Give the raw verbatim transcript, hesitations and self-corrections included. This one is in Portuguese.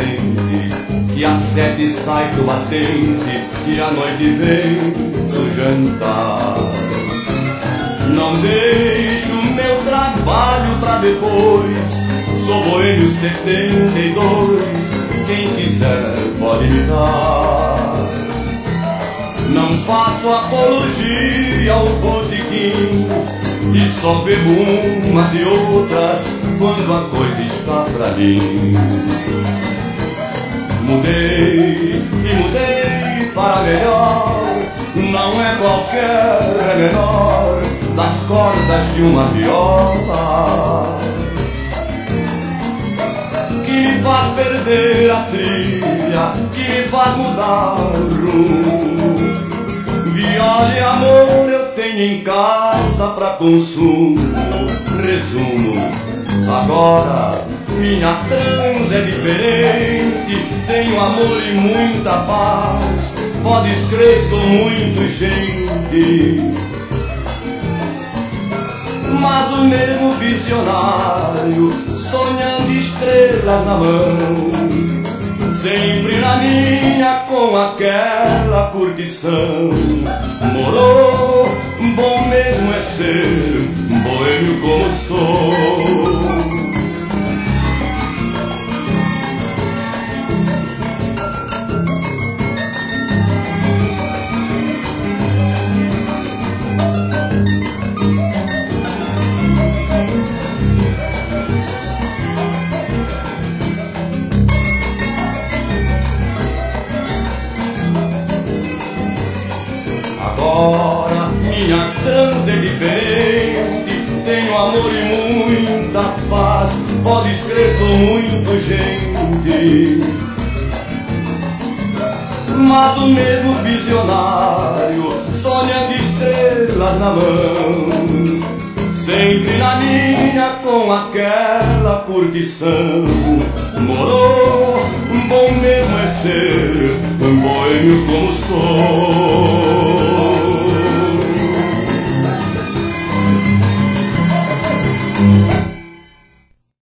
frente, que a sete sai do batente e a noite vem do jantar. Não deixo meu trabalho pra depois, sou boêmio setenta e dois, quem quiser pode me dar. Não faço apologia ao botequim e só bebo umas e outras quando a coisa está pra mim. Mudei e mudei para melhor, não é qualquer, é menor das cordas de uma viola, que me faz perder a trilha, que me faz mudar o rumo. Viola e amor eu tenho em casa pra consumo. Resumo, agora minha transa é diferente, tenho amor e muita paz, podes crer, sou muito gente. Mas o mesmo visionário, sonhando estrelas na mão, sempre na minha com aquela curtição. Morou, bom mesmo é ser boêmio como sou. Agora minha transa é diferente, tenho amor e muita paz, podes crer, sou muito gente. Mas o mesmo visionário, sonhando estrelas na mão, sempre na minha com aquela curtição. Morou, bom mesmo é ser boêmio como sou.